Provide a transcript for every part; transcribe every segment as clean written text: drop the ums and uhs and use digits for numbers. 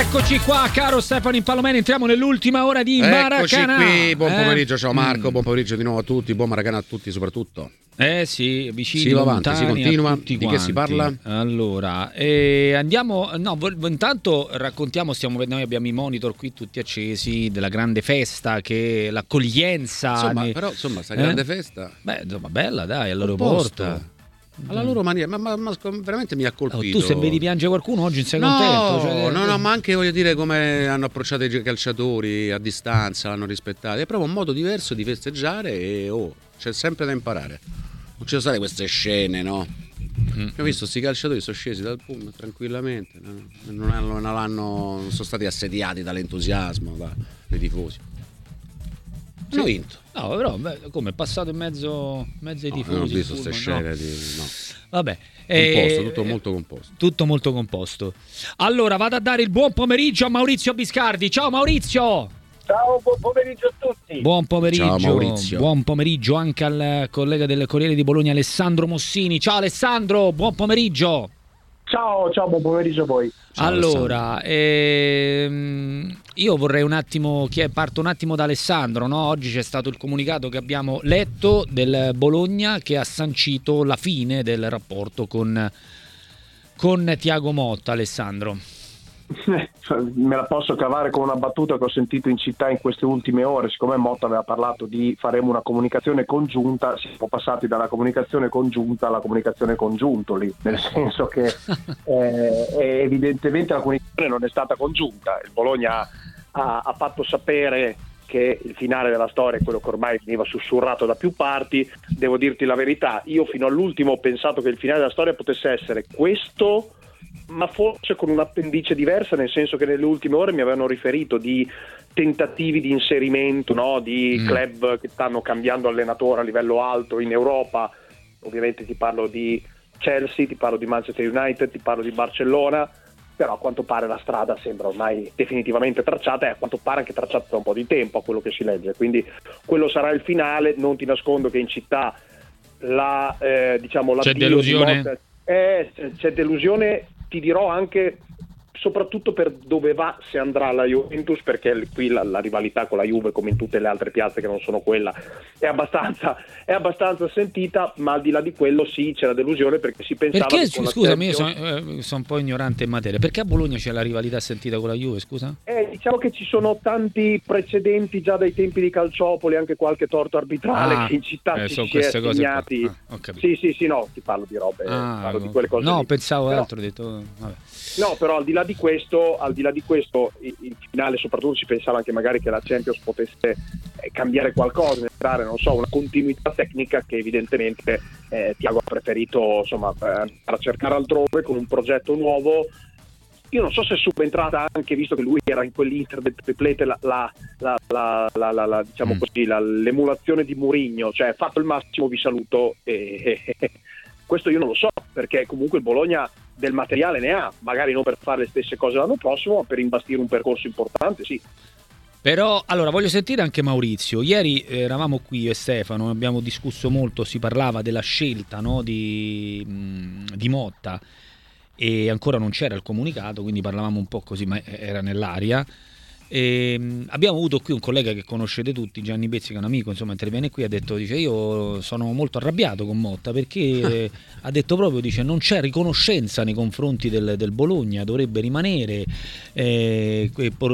Eccoci qua, caro Stefano Impallomeni, entriamo nell'ultima ora di Maracanã. Eccoci qui, buon pomeriggio, ciao Marco, buon pomeriggio di nuovo a tutti, buon Maracanã a tutti soprattutto. Sì, vicini, si va avanti, lontani, si continua. Di che si parla? Allora, andiamo, intanto raccontiamo, noi abbiamo i monitor qui tutti accesi della grande festa, che l'accoglienza. Però sta grande festa. Beh, insomma, bella, dai, all'aeroporto. Alla loro maniera, ma veramente mi ha colpito. Tu se vedi piange qualcuno oggi non sei contento? No, ma anche voglio dire come hanno approcciato i calciatori a distanza, l'hanno rispettato. È proprio un modo diverso di festeggiare e c'è sempre da imparare. Non ci sono state queste scene, no? Ho visto questi calciatori sono scesi dal pullman tranquillamente, non sono stati assediati dall'entusiasmo dai tifosi. Hanno vinto. No, però come è passato in mezzo ai tifosi. Non ho visto queste scene no. Vabbè, composto, tutto molto composto. Tutto molto composto. Allora vado a dare il buon pomeriggio a Maurizio Biscardi. Ciao Maurizio. Ciao, buon pomeriggio a tutti. Buon pomeriggio. Ciao Maurizio. Buon pomeriggio anche al collega del Corriere di Bologna Alessandro Mossini. Ciao Alessandro, buon pomeriggio. Ciao, buon pomeriggio a voi. Ciao, allora, io vorrei parto un attimo da Alessandro, no? Oggi c'è stato il comunicato che abbiamo letto del Bologna che ha sancito la fine del rapporto con Thiago Motta, Alessandro. Me la posso cavare con una battuta che ho sentito in città in queste ultime ore. Siccome Motta aveva parlato di faremo una comunicazione congiunta, siamo passati dalla comunicazione congiunta alla comunicazione congiuntoli, nel senso che evidentemente la comunicazione non è stata congiunta. Il Bologna ha fatto sapere che il finale della storia è quello che ormai veniva sussurrato da più parti. Devo dirti la verità, io fino all'ultimo ho pensato che il finale della storia potesse essere questo, ma forse con un'appendice diversa, nel senso che nelle ultime ore mi avevano riferito di tentativi di inserimento, no? Di club che stanno cambiando allenatore a livello alto in Europa. Ovviamente ti parlo di Chelsea, ti parlo di Manchester United, ti parlo di Barcellona, però a quanto pare la strada sembra ormai definitivamente tracciata e a quanto pare anche tracciata da un po' di tempo, a quello che si legge, quindi quello sarà il finale. Non ti nascondo che in città c'è delusione. C'è delusione, ti dirò anche soprattutto per dove va, se andrà alla Juventus, perché qui la rivalità con la Juve, come in tutte le altre piazze che non sono quella, è abbastanza sentita, ma al di là di quello sì, c'è la delusione perché si pensava perché, che scusami, io sono un po' ignorante in materia, perché a Bologna c'è la rivalità sentita con la Juve, scusa? Diciamo che ci sono tanti precedenti già dai tempi di Calciopoli, anche qualche torto arbitrale che in città sono si è queste cose segnati. Sì, no, ti parlo di robe, parlo di quelle cose. No, lì. pensavo però, altro, ho detto vabbè. No, però al di là di questo il finale, soprattutto si pensava anche magari che la Champions potesse cambiare qualcosa, entrare, non so, una continuità tecnica che evidentemente Thiago ha preferito per cercare altrove con un progetto nuovo. Io non so se è subentrata anche, visto che lui era in quell'Inter del triplete, diciamo così, l'emulazione di Mourinho, cioè fatto il massimo, vi saluto e questo io non lo so, perché comunque il Bologna del materiale ne ha, magari non per fare le stesse cose l'anno prossimo, ma per imbastire un percorso importante, sì. Però, allora, voglio sentire anche Maurizio. Ieri eravamo qui io e Stefano, abbiamo discusso molto, si parlava della scelta, no, di Motta, e ancora non c'era il comunicato, quindi parlavamo un po' così, ma era nell'aria. E abbiamo avuto qui un collega che conoscete tutti, Gianni Bezzi, che è un amico, insomma, interviene qui, dice io sono molto arrabbiato con Motta perché ha detto proprio, dice, non c'è riconoscenza nei confronti del Bologna, dovrebbe rimanere e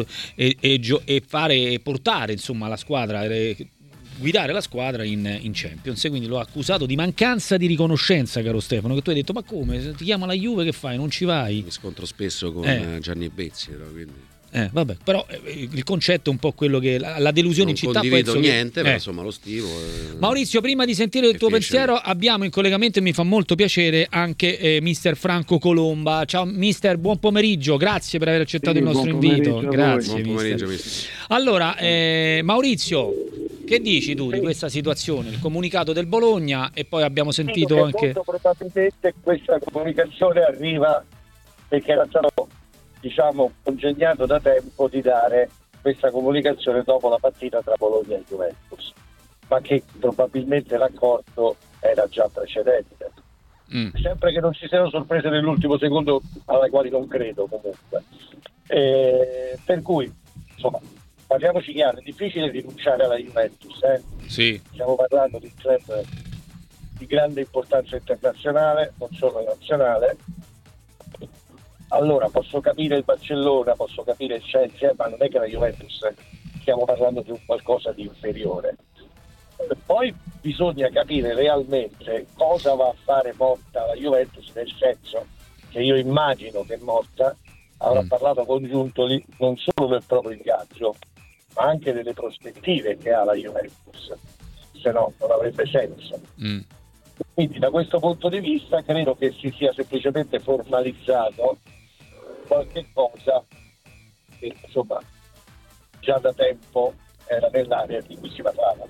portare insomma la squadra, guidare la squadra in Champions, e quindi lo ha accusato di mancanza di riconoscenza, caro Stefano, che tu hai detto ma come, se ti chiama la Juve che fai, non ci vai? Mi scontro spesso con Gianni Bezzi, quindi vabbè, però il concetto è un po' quello che la delusione non in città. Non condivido niente, però insomma lo stimo. Maurizio, prima di sentire il tuo pensiero, abbiamo in collegamento, e mi fa molto piacere, anche mister Franco Colomba. Ciao mister, buon pomeriggio, grazie per aver accettato il nostro invito. Grazie, buon pomeriggio, mister. Allora, Maurizio, che dici tu di questa situazione, il comunicato del Bologna, e poi abbiamo sentito anche... Molto probabilmente questa comunicazione arriva perché era stato, diciamo, congegnato da tempo di dare questa comunicazione dopo la partita tra Bologna e Juventus, ma che probabilmente l'accordo era già precedente. sempre che non ci siano sorprese nell'ultimo secondo, alle quali non credo comunque. Per cui, insomma, parliamoci chiaro, è difficile rinunciare alla Juventus. Sì. Stiamo parlando di un club di grande importanza internazionale, non solo nazionale. Allora posso capire il Barcellona, posso capire il Chelsea, ma non è che la Juventus stiamo parlando di un qualcosa di inferiore. Poi bisogna capire realmente cosa va a fare Motta alla Juventus, nel senso che io immagino che Motta avrà parlato con Giuntoli non solo del proprio ingaggio, ma anche delle prospettive che ha la Juventus, se no non avrebbe senso. Quindi da questo punto di vista credo che si sia semplicemente formalizzato qualche cosa che insomma già da tempo era nell'area di cui si parlava.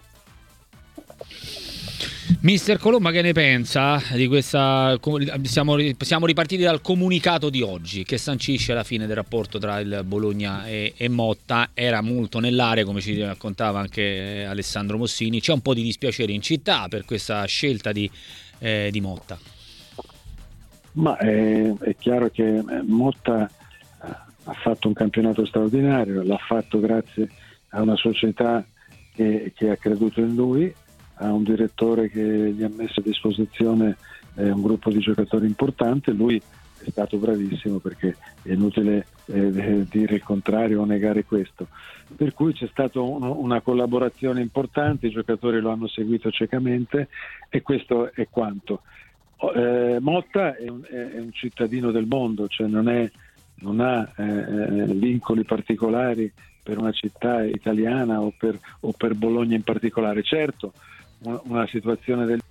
Mister Colomba, che ne pensa di questa? Siamo ripartiti dal comunicato di oggi che sancisce la fine del rapporto tra il Bologna e Motta. Era molto nell'area, come ci raccontava anche Alessandro Mossini. C'è un po' di dispiacere in città per questa scelta di Motta. Ma è chiaro che Motta ha fatto un campionato straordinario, l'ha fatto grazie a una società che ha creduto in lui, a un direttore che gli ha messo a disposizione un gruppo di giocatori importante. Lui è stato bravissimo, perché è inutile dire il contrario o negare questo. Per cui c'è stata una collaborazione importante, i giocatori lo hanno seguito ciecamente e questo è quanto. Motta è un cittadino del mondo, cioè non ha vincoli particolari per una città italiana o per Bologna in particolare. Certo, una situazione del...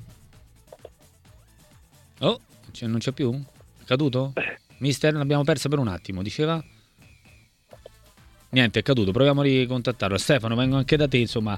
Non c'è più? È caduto? Mister, l'abbiamo persa per un attimo, diceva? Niente, è caduto, proviamo a ricontattarlo. Stefano, vengo anche da te, insomma,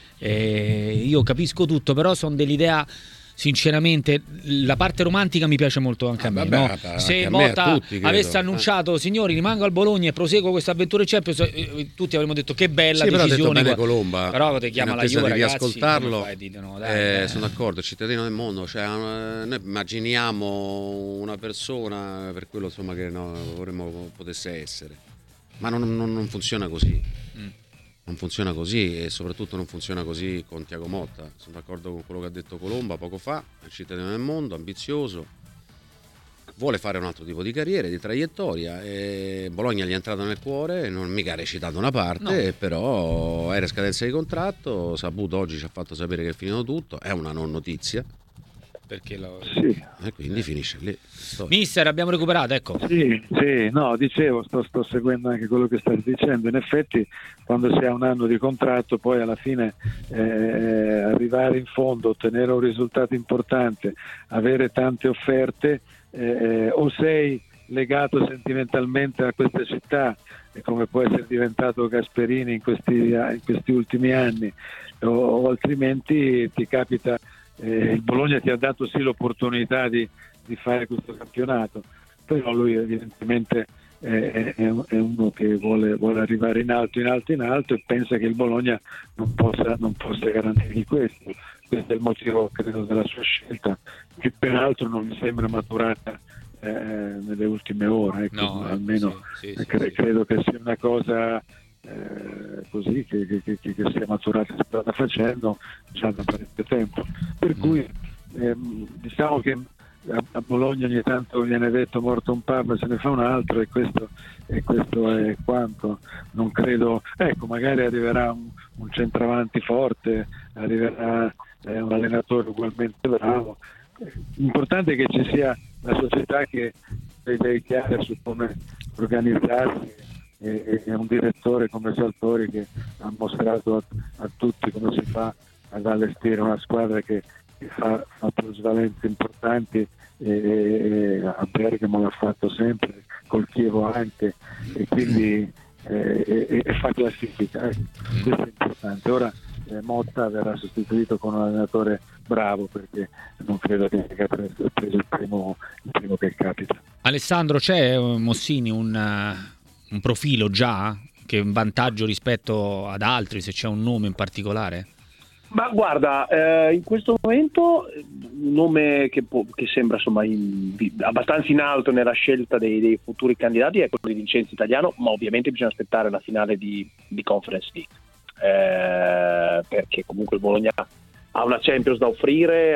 io capisco tutto, però sono dell'idea... Sinceramente, la parte romantica mi piace molto anche a me. Vabbè, no? Se Motta avesse annunciato, signori, rimango al Bologna e proseguo questa avventura in Champions, tutti avremmo detto che bella decisione. Però ha detto bene Colomba. Però ti chiama la Juve, ragazzi, ascoltarlo. Dai. Sono d'accordo, cittadino del mondo. Cioè, noi immaginiamo una persona, per quello insomma che vorremmo potesse essere, ma non funziona così. Non funziona così, e soprattutto non funziona così con Thiago Motta. Sono d'accordo con quello che ha detto Colomba poco fa. È un cittadino del mondo, ambizioso, vuole fare un altro tipo di carriera, di traiettoria, e Bologna gli è entrato nel cuore, non mica ha recitato una parte, però era scadenza di contratto. Saputo oggi ci ha fatto sapere che è finito tutto, è una non notizia, perché sì. E quindi finisce lì. Mister, abbiamo recuperato, ecco. Sì, no, dicevo, sto seguendo anche quello che stai dicendo. In effetti, quando si ha un anno di contratto, poi alla fine arrivare in fondo, ottenere un risultato importante, avere tante offerte, o sei legato sentimentalmente a questa città, come può essere diventato Gasperini in questi ultimi anni, o altrimenti ti capita. Il Bologna ti ha dato sì l'opportunità di fare questo campionato, però lui evidentemente è uno che vuole arrivare in alto e pensa che il Bologna non possa garantirgli questo. Questo è il motivo, credo, della sua scelta, che peraltro non mi sembra maturata nelle ultime ore, ecco. No, almeno sì, credo che sia una cosa così che sia maturata, si sta facendo già da parecchio tempo, per cui diciamo che a Bologna ogni tanto viene detto morto un pub se ne fa un altro, e questo è quanto. Non credo, ecco, magari arriverà un centravanti forte, arriverà un allenatore ugualmente bravo. L'importante è che ci sia la società che ha idee chiare su come organizzarsi, e un direttore come Sartori che ha mostrato a tutti come si fa ad allestire una squadra che fa plusvalenze importanti, e a Bergamo l'ha fatto sempre, col Chievo anche, e quindi fa classifica. Questo è importante. Ora Motta verrà sostituito con un allenatore bravo, perché non credo che abbia preso il primo che capita. Alessandro, c'è Mossini un profilo già che è un vantaggio rispetto ad altri, se c'è un nome in particolare? Ma guarda, in questo momento un nome che sembra insomma abbastanza in alto nella scelta dei futuri candidati è quello di Vincenzo Italiano, ma ovviamente bisogna aspettare la finale di Conference League, perché comunque il Bologna ha una Champions da offrire,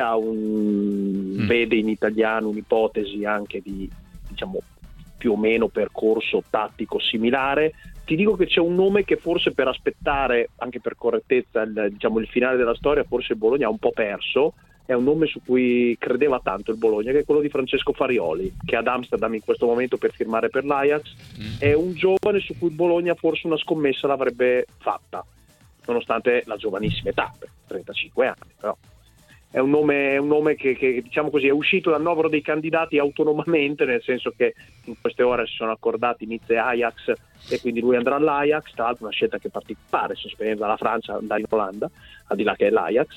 vede in Italiano un'ipotesi anche di, diciamo, più o meno percorso tattico similare. Ti dico che c'è un nome che forse, per aspettare, anche per correttezza, il finale della storia, forse il Bologna ha un po' perso. È un nome su cui credeva tanto il Bologna, che è quello di Francesco Farioli, che è ad Amsterdam in questo momento per firmare per l'Ajax. È un giovane su cui il Bologna forse una scommessa l'avrebbe fatta, nonostante la giovanissima età, 35 anni, però è un nome che diciamo così è uscito dal novero dei candidati autonomamente, nel senso che in queste ore si sono accordati Nizza e Ajax, e quindi lui andrà all'Ajax. Tra l'altro una scelta che pare, sospendendo dalla Francia, andare in Olanda, al di là che è l'Ajax.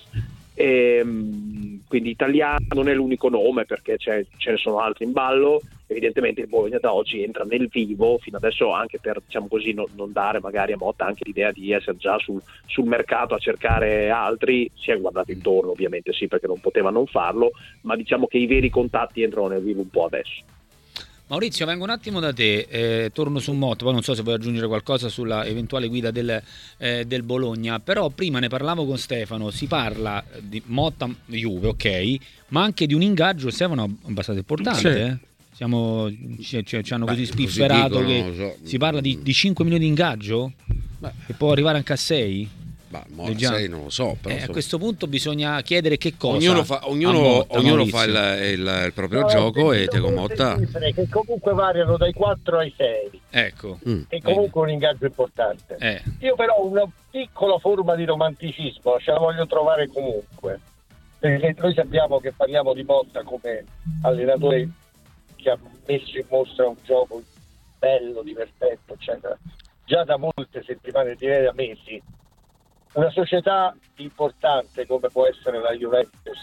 Quindi Italiano non è l'unico nome, perché ce ne sono altri in ballo. Evidentemente il Bologna da oggi entra nel vivo, fino adesso, anche per, diciamo così, non dare magari a Motta anche l'idea di essere già sul mercato a cercare altri. Si è guardato intorno, ovviamente sì, perché non poteva non farlo, ma diciamo che i veri contatti entrano nel vivo un po' adesso. Maurizio, vengo un attimo da te, torno su Motta, poi non so se vuoi aggiungere qualcosa sulla eventuale guida del Bologna, però prima ne parlavo con Stefano, si parla di Motta Juve, ok, ma anche di un ingaggio, Stefano, abbastanza importante, sì. Ci hanno così spifferato che si parla di 5 milioni di ingaggio? Che può arrivare anche a 6? Non lo so, però a questo punto bisogna chiedere che cosa. Ognuno fa il proprio gioco, e Thiago Motta che comunque variano dai 4 ai 6. Ecco. È comunque un ingaggio importante. Io però una piccola forma di romanticismo ce la voglio trovare comunque, perché noi sappiamo che parliamo di Motta come allenatore che ha messo in mostra un gioco bello, divertente, eccetera, già da molte settimane, direi da mesi. Una società importante come può essere la Juventus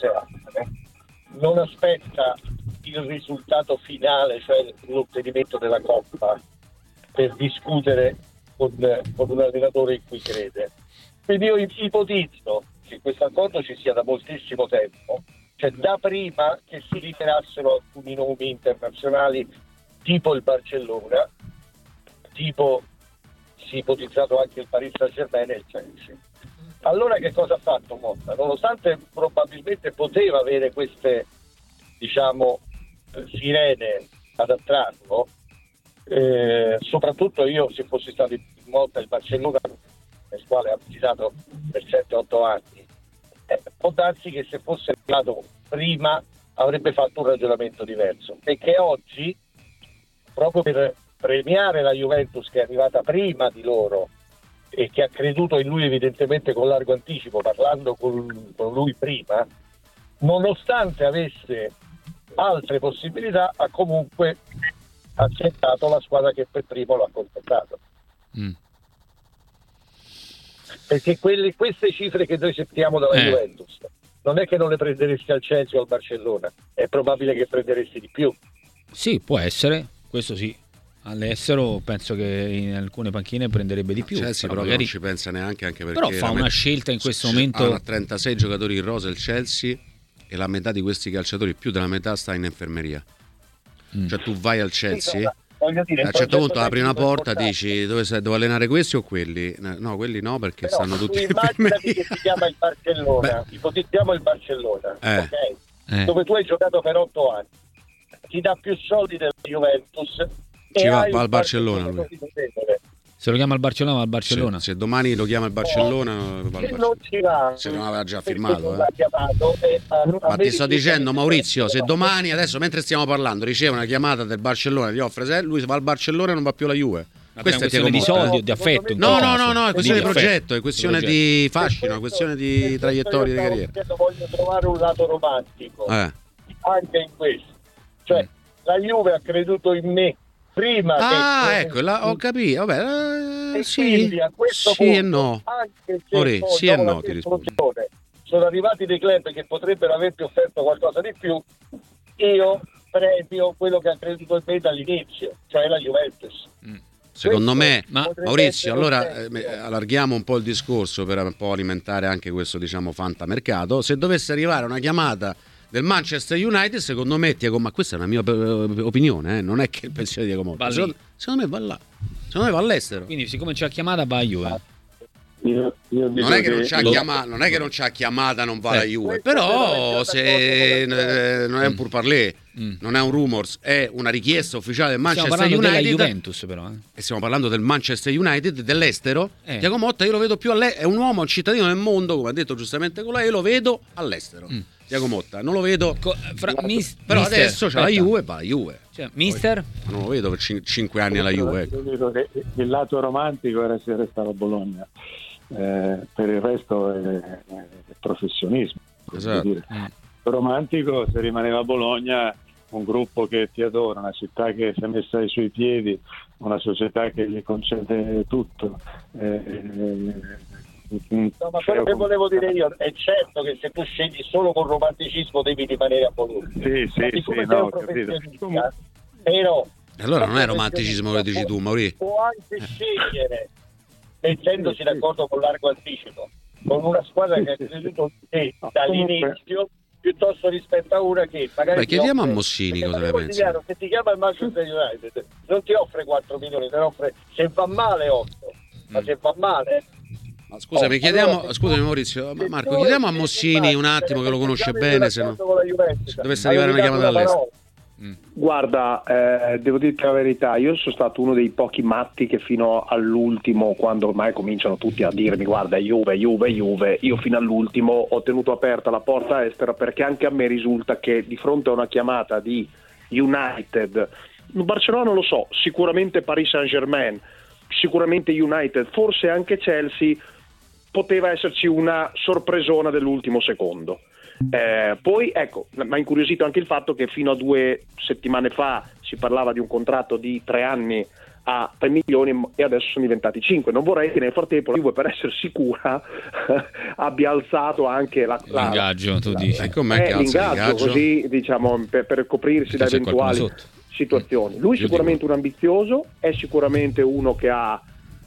non aspetta il risultato finale, cioè l'ottenimento della Coppa, per discutere con un allenatore in cui crede. Quindi io ipotizzo che questo accordo ci sia da moltissimo tempo, cioè da prima che si liberassero alcuni nomi internazionali, tipo il Barcellona, tipo si è ipotizzato anche il Paris Saint-Germain e il Chelsea. Allora che cosa ha fatto Motta? Nonostante probabilmente poteva avere queste, diciamo, sirene ad attrarlo, soprattutto io, se fossi stato in Motta il Barcellona, nel quale ha visitato per 7-8 anni, può darsi che se fosse arrivato prima avrebbe fatto un ragionamento diverso, e che oggi, proprio per premiare la Juventus che è arrivata prima di loro e che ha creduto in lui evidentemente con largo anticipo, parlando con lui prima, nonostante avesse altre possibilità, ha comunque accettato la squadra che per primo l'ha contrattato. Perché queste cifre che noi sentiamo dalla Juventus non è che non le prenderesti al Chelsea o al Barcellona, è probabile che prenderesti di più. Sì, può essere, questo sì. All'estero penso che in alcune panchine prenderebbe di più. Chelsea però magari non ci pensa neanche perché però fa una scelta in questo momento. Ha 36 giocatori in rosa il Chelsea, e la metà di questi calciatori, più della metà, sta in infermeria. Cioè tu vai al Chelsea, a un certo punto apri una porta, dici devo allenare questi o quelli? No, quelli no, perché però stanno tutti in infermeria. Che si chiama il Barcellona, ipotizziamo il Barcellona, ok? Dove tu hai giocato per 8 anni, ti dà più soldi della Juventus. Ci va al Barcellona lui. Se lo chiama il Barcellona, va al Barcellona. Se domani lo chiama il Barcellona, va al Barcellona. Non ci va, se non aveva già firmato. Ma ti sto dicendo, Maurizio, se domani, adesso mentre stiamo parlando, riceve una chiamata del Barcellona, gli offre, lui va al Barcellona e non va più alla Juve. Questa è questione di soldi o di affetto? No, è questione di progetto, è questione di fascino, è questione di traiettoria di carriera. Voglio trovare un lato romantico anche in questo. Cioè, la Juve ha creduto in me prima ecco, ho capito. Vabbè, sì, a questo sì punto, e no. Anche se sì e no, ti rispondo. Sono arrivati dei club che potrebbero averti offerto qualcosa di più. Io premio quello che ha creduto in me dall'inizio, cioè la Juventus. Secondo me, Maurizio, allora allarghiamo un po' il discorso per un po' alimentare anche questo, diciamo, fantamercato. Se dovesse arrivare una chiamata del Manchester United, secondo me Thiago, ma questa è una mia opinione, non è che il pensiero di Thiago Motta, secondo me va là, secondo me va all'estero. Quindi siccome c'è la chiamata va a Juve. Non è che non c'ha chiamata, non è che non c'ha chiamata, non va alla Juve, però se non è un pourparlers, non è un rumors, è una richiesta ufficiale del Manchester United. Della Juventus però. E stiamo parlando del Manchester United, dell'estero. Thiago Motta io lo vedo più è un uomo, un cittadino del mondo, come ha detto giustamente con lei, io lo vedo all'estero. Thiago Motta, non lo vedo. Però adesso c'ha la Juve, va alla Juve. Cioè, mister? Non lo vedo per 5 anni alla Juve. Io dico che il lato romantico era se restava a Bologna. Per il resto è professionismo. Esatto. Romantico se rimaneva a Bologna, un gruppo che ti adora, una città che si è messa ai suoi piedi, una società che gli concede tutto. No, ma quello che volevo dire io è certo che se tu scegli solo con romanticismo devi rimanere a Bologna. Sì, no, capito. Però allora non è romanticismo che dici tu, Maurizio. Può anche scegliere mettendosi d'accordo con largo anticipo, con una squadra che ha creduto in te dall'inizio, piuttosto rispetto a una che magari. Beh, chiediamo a Mossini cosa ne pensa. Se ti chiama il Manchester United non ti offre 4 milioni, te ne offre, se va male 8, ma se va male. Ma scusami, scusami Maurizio, Marco, chiediamo a Mossini un attimo che lo conosce bene, se dovesse arrivare una chiamata dall'estero. Guarda, devo dirti la verità, io sono stato uno dei pochi matti che fino all'ultimo, quando ormai cominciano tutti a dirmi guarda Juve, io fino all'ultimo ho tenuto aperta la porta estera, perché anche a me risulta che di fronte a una chiamata di United, Barcellona non lo so, sicuramente Paris Saint-Germain, sicuramente United, forse anche Chelsea, poteva esserci una sorpresona dell'ultimo secondo. Poi ecco, mi ha incuriosito anche il fatto che fino a 2 settimane fa si parlava di un contratto di 3 anni a 3 milioni e adesso sono diventati 5. Non vorrei che nel frattempo la Juve, per essere sicura, abbia alzato anche l'ingaggio, tu dici. L'ingaggio, così diciamo per coprirsi da eventuali situazioni. Lui sicuramente un ambizioso, è sicuramente uno che ha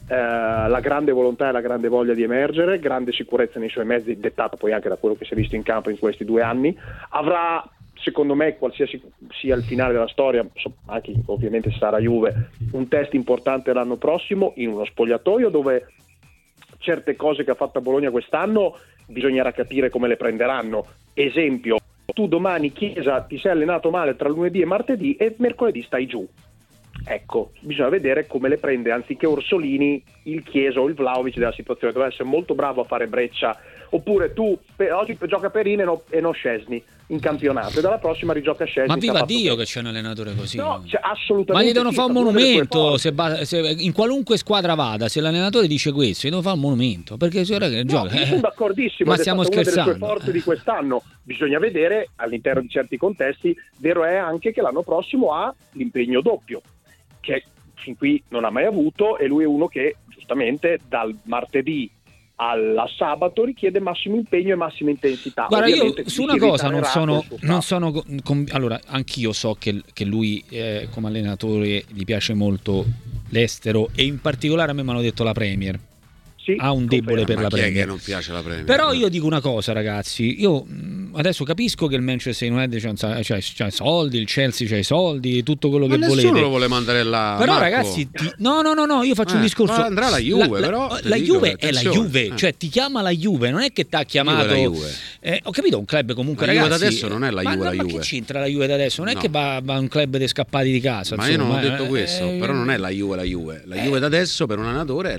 la grande volontà e la grande voglia di emergere, grande sicurezza nei suoi mezzi, dettata poi anche da quello che si è visto in campo in questi 2 anni. Avrà, secondo me, qualsiasi sia il finale della storia, anche ovviamente sarà Juve, un test importante l'anno prossimo in uno spogliatoio dove certe cose che ha fatto a Bologna quest'anno bisognerà capire come le prenderanno. Esempio, tu domani Chiesa ti sei allenato male tra lunedì e martedì e mercoledì stai giù. Ecco, bisogna vedere come le prende, anziché Orsolini, il Chiesa o il Vlahovic della situazione. Deve essere molto bravo a fare breccia, oppure tu oggi gioca Perin e non Szczesny in campionato e dalla prossima rigioca Szczesny. Ma viva Dio che c'è un allenatore così. No, assolutamente. Ma gli devono fare un monumento se in qualunque squadra vada, se l'allenatore dice questo gli devono fare un monumento, perché gioca. Sono d'accordissimo, ma stiamo scherzando. Una delle sue forze di quest'anno. Bisogna vedere all'interno di certi contesti. Vero è anche che l'anno prossimo ha l'impegno doppio, che fin qui non ha mai avuto, e lui è uno che giustamente dal martedì alla sabato richiede massimo impegno e massima intensità. Guarda, io su una cosa non sono allora, anch'io so che lui come allenatore gli piace molto l'estero, e in particolare a me mi hanno detto la Premier. Ha un debole per la Premier. Che non piace la Premier. Però io dico una cosa, ragazzi, io adesso capisco che il Manchester United c'ha soldi, il Chelsea c'ha i soldi, tutto quello che volete. Nessuno lo vuole mandare là. Però Marco, ragazzi, no, io faccio un discorso. Andrà alla Juve, però la Juve è la Juve, cioè ti chiama la Juve, non è che ti ha chiamato. Ho capito, un club comunque, la ragazzi. La Juve da adesso non è la Juve, la Juve. Ma che c'entra la Juve da adesso? Non è che va un club dei scappati di casa. Ma insomma, io non ho detto questo, però non è la Juve, la Juve. La Juve da adesso per un allenatore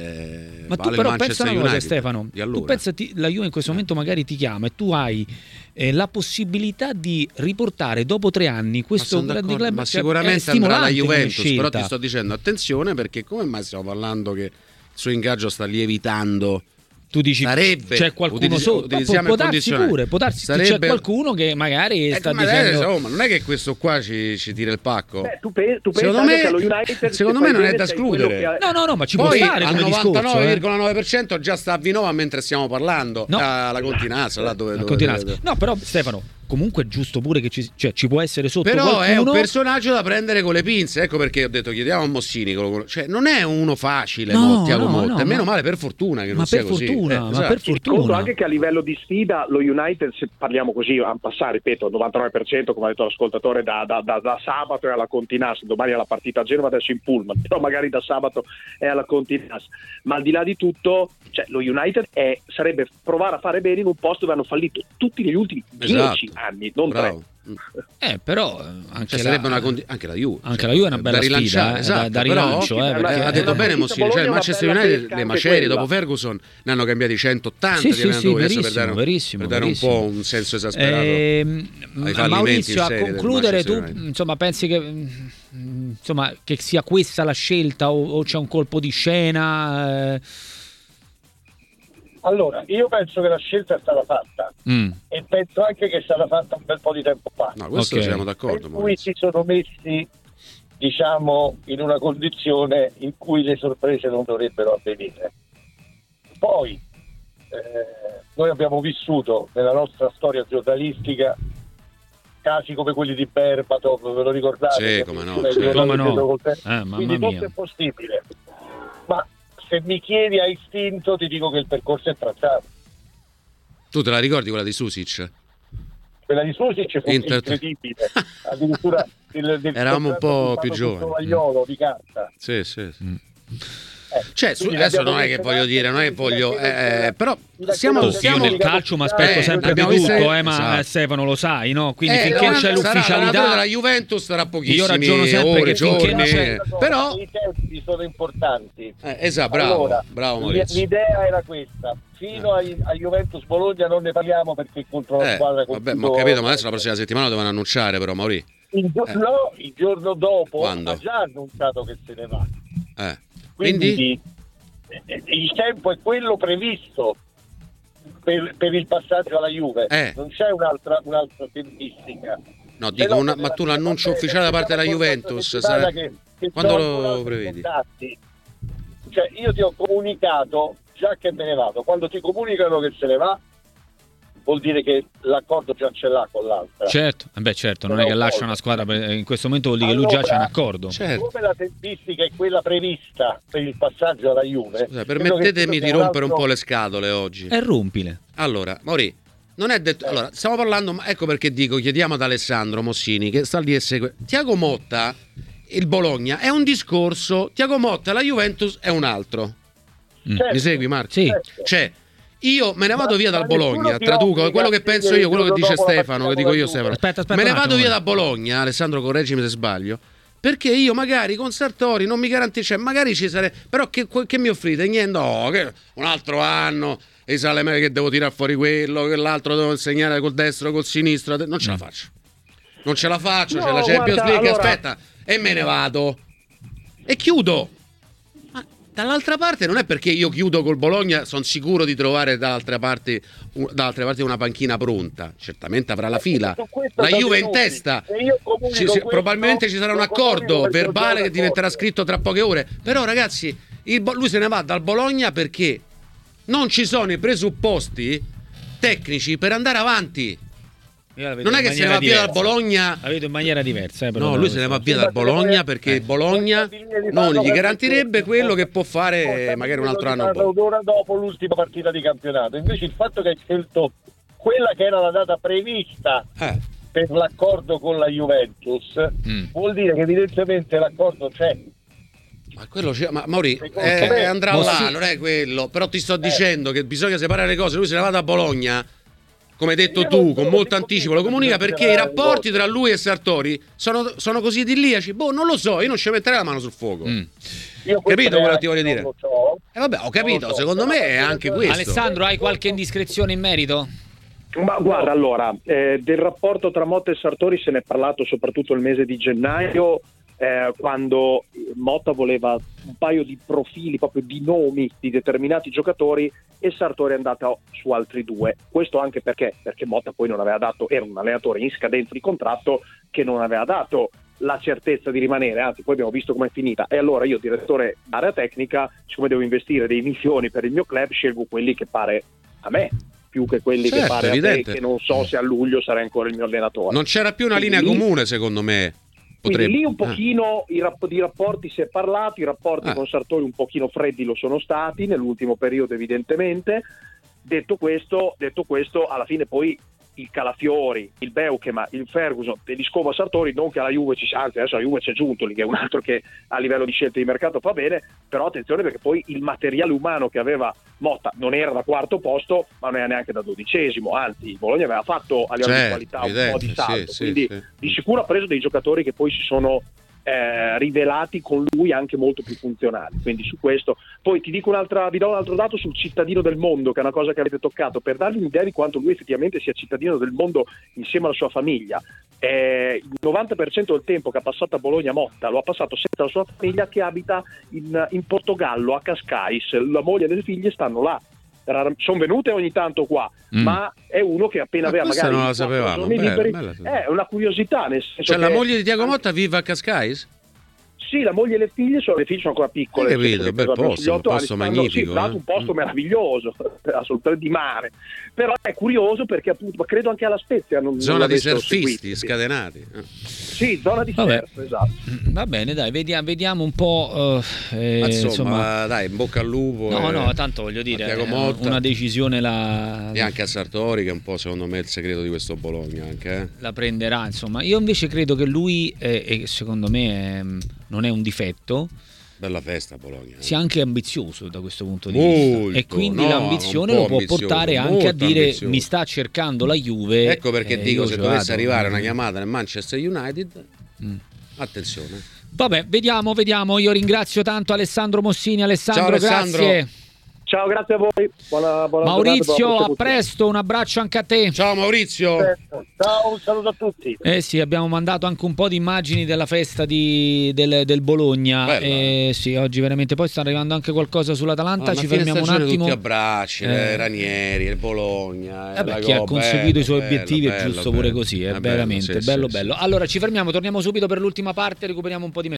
ma tu però pensa una cosa, Stefano, allora. tu pensa la Juve in questo momento magari ti chiama e tu hai la possibilità di riportare dopo 3 anni questo grande club, ma sicuramente andrà alla Juventus, però ti sto dicendo attenzione, perché come mai stiamo parlando che il suo ingaggio sta lievitando? Tu dici sarebbe, c'è qualcuno sotto, può darsi pure, c'è qualcuno che magari sta dicendo insomma, non è che questo qua ci tira il pacco. Tu secondo me, che allo United, secondo me non è da escludere. No, ma ci poi può stare al come 99,9% già sta a Vinova mentre stiamo parlando, alla Continazza, là dove No, però Stefano, comunque è giusto pure che ci può essere sotto però qualcuno. È un personaggio da prendere con le pinze, ecco perché ho detto chiediamo a Mossini, cioè non è uno facile Thiago Motta, e meno male, per fortuna che non sia così. Ma per fortuna. Conto anche che a livello di sfida lo United, se parliamo così a passare, ripeto, al 99%, come ha detto l'ascoltatore, da sabato è alla Continas, domani è la partita a Genova, adesso in pullman, però magari da sabato è alla Continas, ma al di là di tutto, cioè, lo United sarebbe provare a fare bene in un posto dove hanno fallito tutti negli ultimi 10 anni, non 3. Però anche sarebbe anche la Juve. Anche la Juve è una bella sfida, esatto, da rilancio. Perché ha detto bene Mossini, cioè il Manchester United, le macerie dopo Ferguson ne hanno cambiati 180 di allenatori, per dare un po' un senso esasperato ai fallimenti. Maurizio, a concludere, tu insomma pensi che sia questa la scelta o c'è un colpo di scena? Allora, io penso che la scelta è stata fatta e penso anche che è stata fatta un bel po' di tempo fa. No, questo siamo d'accordo. Per cui si sono messi, diciamo, in una condizione in cui le sorprese non dovrebbero avvenire. Poi, noi abbiamo vissuto nella nostra storia giornalistica casi come quelli di Berbatov, ve lo ricordate? Sì, come no. Quindi tutto è possibile. Ma se mi chiedi a istinto ti dico che il percorso è tracciato. Tu te la ricordi quella di Susic? Quella di Susic fu incredibile. Addirittura eravamo un po' più giovani. Di carta. Sì. Cioè, adesso non è che voglio dire, non è che voglio, però siamo nel calcio, ma aspetto sempre di tutto, ma Stefano lo sai, no? Quindi finché c'è l'ufficialità della Juventus sarà pochissimi. Io ragiono sempre che finché non c'è, però i tempi sono importanti. Esatto, bravo Maurizio. L'idea era questa. Fino a Juventus Bologna non ne parliamo perché contro la squadra vabbè, ma ho capito, ma adesso la prossima settimana devono annunciare però Maurizio. No, il giorno dopo quando? ha già annunciato che se ne va. Quindi il tempo è quello previsto per il passaggio alla Juve, non c'è un'altra tempistica. No, dico, ma tu l'annuncio ufficiale da parte della Juventus quando lo prevedi? Cioè, io ti ho comunicato già che me ne vado. Quando ti comunicano che se ne va, vuol dire che l'accordo già ce l'ha con l'altra. Certo, non è che lascia una squadra in questo momento, vuol dire che lui già c'è un accordo. Certo. Come la tempistica è quella prevista per il passaggio alla Juve. Scusa, permettetemi di rompere un po' le scatole oggi. Rompile. Allora, Mauri, non è detto. Allora, stiamo parlando, ecco perché dico, chiediamo ad Alessandro Mossini che sta lì e segue. Thiago Motta, il Bologna è un discorso, Thiago Motta, la Juventus è un altro. Certo. Mi segui, Marco? Sì. Cioè, io me ne vado via dal Bologna, traduco quello che penso io, quello che dice Stefano, che dico io Stefano. Aspetta, me ne vado via da Bologna, Alessandro, correggimi se sbaglio, perché io magari con Sartori non mi garantisce, magari ci sarei, però che mi offrite? Niente, no, che un altro anno, e sale me che devo tirare fuori quello, che l'altro devo insegnare col destro, col sinistro, non ce la faccio. Non ce la faccio, c'è la Champions League, aspetta, e me ne vado. E chiudo. Dall'altra parte non è perché io chiudo col Bologna, sono sicuro di trovare dall'altra parte una panchina pronta. Certamente avrà la fila. La Juve in testa. Probabilmente ci sarà un accordo verbale che diventerà scritto tra poche ore. Però ragazzi, lui se ne va dal Bologna perché non ci sono i presupposti tecnici per andare avanti. Non è che se ne va via dal Bologna, la vedo in maniera diversa. No, lui se ne va via dal Bologna perché il Bologna non gli garantirebbe quello che può fare magari un altro anno. Un'ora dopo l'ultima partita di campionato. Invece il fatto che hai scelto quella che era la data prevista per l'accordo con la Juventus vuol dire che evidentemente l'accordo c'è. Ma quello ma Mauri andrà là, non è quello. Però ti sto dicendo che bisogna separare le cose. Lui se ne va da Bologna, come hai detto tu, con molto anticipo lo comunica, perché i rapporti tra lui e Sartori sono così idilliaci. Non lo so, io non ci metterei la mano sul fuoco. Capito quello che ti voglio dire? Vabbè, ho capito, secondo me è anche questo. Alessandro, hai qualche indiscrezione in merito? Ma guarda, allora, del rapporto tra Motta e Sartori se ne è parlato soprattutto il mese di gennaio, quando Motta voleva un paio di profili, proprio di nomi di determinati giocatori, e Sartori è andato su altri due. Questo anche perché Motta poi non aveva dato, era un allenatore in scadenza di contratto che non aveva dato la certezza di rimanere, anzi poi abbiamo visto com'è finita. E allora io, direttore area tecnica, siccome devo investire dei milioni per il mio club, scelgo quelli che pare a me più che quelli che Certo, pare a te, evidente. che non so se a luglio sarà ancora il mio allenatore. Non c'era più una Quindi linea lì- comune, secondo me. Quindi lì un Ah. pochino di rapporti si è parlato, i rapporti con Sartori un pochino freddi lo sono stati nell'ultimo periodo evidentemente. Detto questo, alla fine poi il Calafiori, il Beukema, il Ferguson e gli scova Sartori, non che alla Juve ci sia, anzi adesso la Juve c'è Giuntoli che è un altro che a livello di scelte di mercato fa bene, però attenzione perché poi il materiale umano che aveva Motta non era da quarto posto ma non era neanche da 12°, anzi il Bologna aveva fatto a livello di qualità un po' di salto, quindi di sicuro ha preso dei giocatori che poi si sono rivelati con lui anche molto più funzionali, quindi su questo. Poi vi do un altro dato sul cittadino del mondo, che è una cosa che avete toccato, per darvi un'idea di quanto lui effettivamente sia cittadino del mondo insieme alla sua famiglia. Il 90% del tempo che ha passato a Bologna Motta lo ha passato senza la sua famiglia, che abita in Portogallo, a Cascais. La moglie e le figlie stanno là. Sono venute ogni tanto qua, ma è uno che appena aveva questa magari non la 4 sapevamo, giorni liberi, bella. è una curiosità, nel senso Cioè che la moglie di Tiago Motta vive a Cascais? sì, la moglie e le figlie sono ancora piccole. Hai capito, bel posto, un posto magnifico. Sì, tra l'altro un posto meraviglioso, assolutamente di mare. Però è curioso perché appunto, ma credo anche alla Spezia. Zona di surfisti scatenati. Sì, zona di surf, esatto. Va bene, dai, vediamo un po'. Insomma, dai, in bocca al lupo. No, tanto voglio dire, una decisione e anche a Sartori, che è un po' secondo me il segreto di questo Bologna anche. La prenderà, insomma. Io invece credo che lui, secondo me, non è un difetto. Bella festa Bologna. Sia anche ambizioso da questo punto di vista. E quindi l'ambizione lo può portare anche a dire mi sta cercando la Juve. Ecco perché dico, se dovesse arrivare una chiamata nel Manchester United, attenzione. Vabbè, vediamo. Io ringrazio tanto Alessandro Mossini. Alessandro, ciao, Alessandro. grazie. Ciao, grazie a voi. Buona Maurizio, giornata, a presto, un abbraccio anche a te. Ciao Maurizio. Ciao, un saluto a tutti. Sì, abbiamo mandato anche un po' di immagini della festa del Bologna. Sì, oggi veramente. Poi sta arrivando anche qualcosa sull'Atalanta. Ci fermiamo un attimo. Tutti abbracci, Ranieri, il Bologna. Chi ha conseguito i suoi obiettivi è giusto pure così. È veramente bello. Allora ci fermiamo, torniamo subito per l'ultima parte, recuperiamo un po' di